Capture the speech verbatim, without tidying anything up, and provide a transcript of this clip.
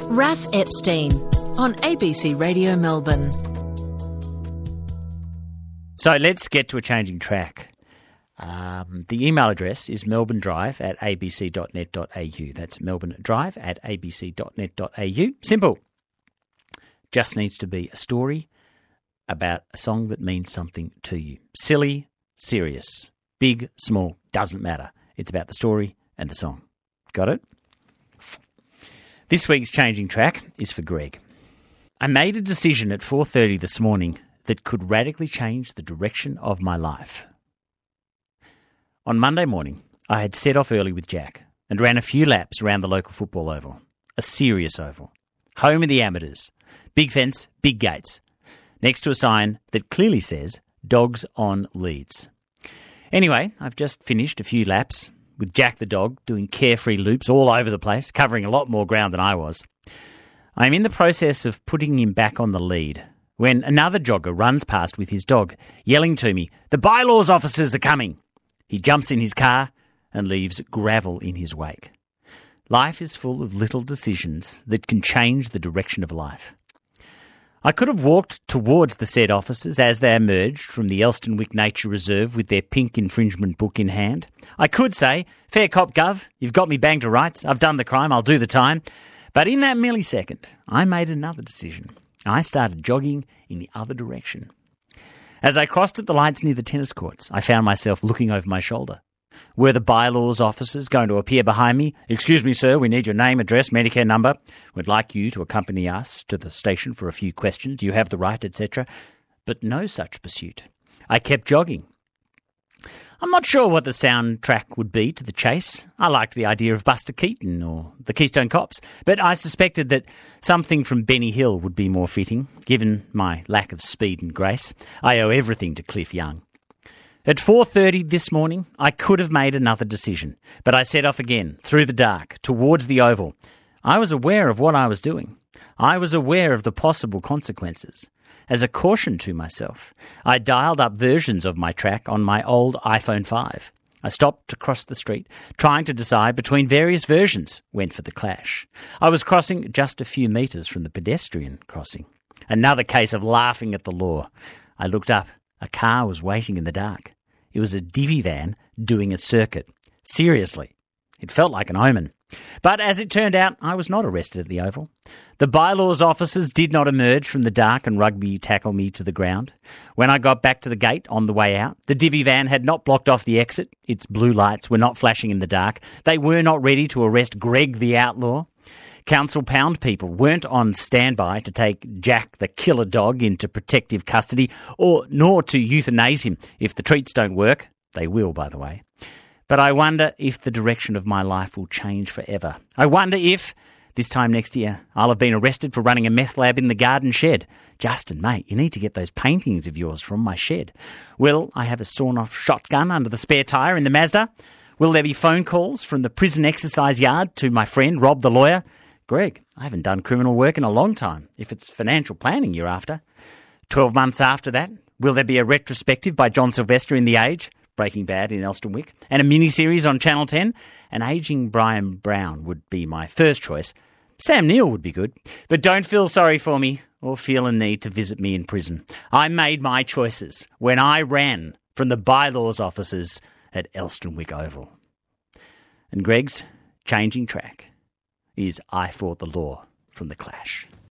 Raf Epstein on A B C Radio Melbourne. So let's get to a changing track. Um, the email address is melbourne drive at a b c dot net dot a u. That's melbourne drive at a b c dot net dot a u. Simple. Just needs to be a story about a song that means something to you. Silly, serious, big, small, doesn't matter. It's about the story and the song. Got it? This week's changing track is for Greg. I made a decision at four thirty this morning that could radically change the direction of my life. On Monday morning, I had set off early with Jack and ran a few laps around the local football oval. A serious oval. Home of the amateurs. Big fence, big gates. Next to a sign that clearly says, dogs on leads. Anyway, I've just finished a few laps with Jack the dog doing carefree loops all over the place, covering a lot more ground than I was. I'm in the process of putting him back on the lead when another jogger runs past with his dog, yelling to me, "The bylaws officers are coming!" He jumps in his car and leaves gravel in his wake. Life is full of little decisions that can change the direction of life. I could have walked towards the said officers as they emerged from the Elstonwick Nature Reserve with their pink infringement book in hand. I could say, "Fair cop, Gov, you've got me banged to rights. I've done the crime, I'll do the time." But in that millisecond, I made another decision. I started jogging in the other direction. As I crossed at the lights near the tennis courts, I found myself looking over my shoulder. Were the bylaws officers going to appear behind me? "Excuse me, sir, we need your name, address, Medicare number. We'd like you to accompany us to the station for a few questions. You have the right," et cetera. But no such pursuit. I kept jogging. I'm not sure what the soundtrack would be to the chase. I liked the idea of Buster Keaton or the Keystone Cops, but I suspected that something from Benny Hill would be more fitting, given my lack of speed and grace. I owe everything to Cliff Young. At four thirty this morning, I could have made another decision, but I set off again, through the dark, towards the oval. I was aware of what I was doing. I was aware of the possible consequences. As a caution to myself, I dialed up versions of my track on my old iPhone five. I stopped to cross the street, trying to decide between various versions, went for the Clash. I was crossing just a few metres from the pedestrian crossing. Another case of laughing at the law. I looked up. A car was waiting in the dark. It was a divvy van doing a circuit. Seriously, it felt like an omen. But as it turned out, I was not arrested at the Oval. The bylaws officers did not emerge from the dark and rugby tackle me to the ground. When I got back to the gate on the way out, the divvy van had not blocked off the exit. Its blue lights were not flashing in the dark. They were not ready to arrest Greg the outlaw. Council Pound people weren't on standby to take Jack the killer dog into protective custody, or nor to euthanize him if the treats don't work. They will, by the way. But I wonder if the direction of my life will change forever. I wonder if, this time next year, I'll have been arrested for running a meth lab in the garden shed. "Justin, mate, you need to get those paintings of yours from my shed." Will I have a sawn-off shotgun under the spare tyre in the Mazda? Will there be phone calls from the prison exercise yard to my friend Rob the lawyer? "Greg, I haven't done criminal work in a long time, if it's financial planning you're after." Twelve months after that, will there be a retrospective by John Sylvester in The Age? Breaking Bad in Elstonwick, and a mini-series on Channel ten. An ageing Brian Brown would be my first choice. Sam Neill would be good. But don't feel sorry for me or feel a need to visit me in prison. I made my choices when I ran from the bylaws officers at Elstonwick Oval. And Greg's changing track is "I Fought the Law" from The Clash.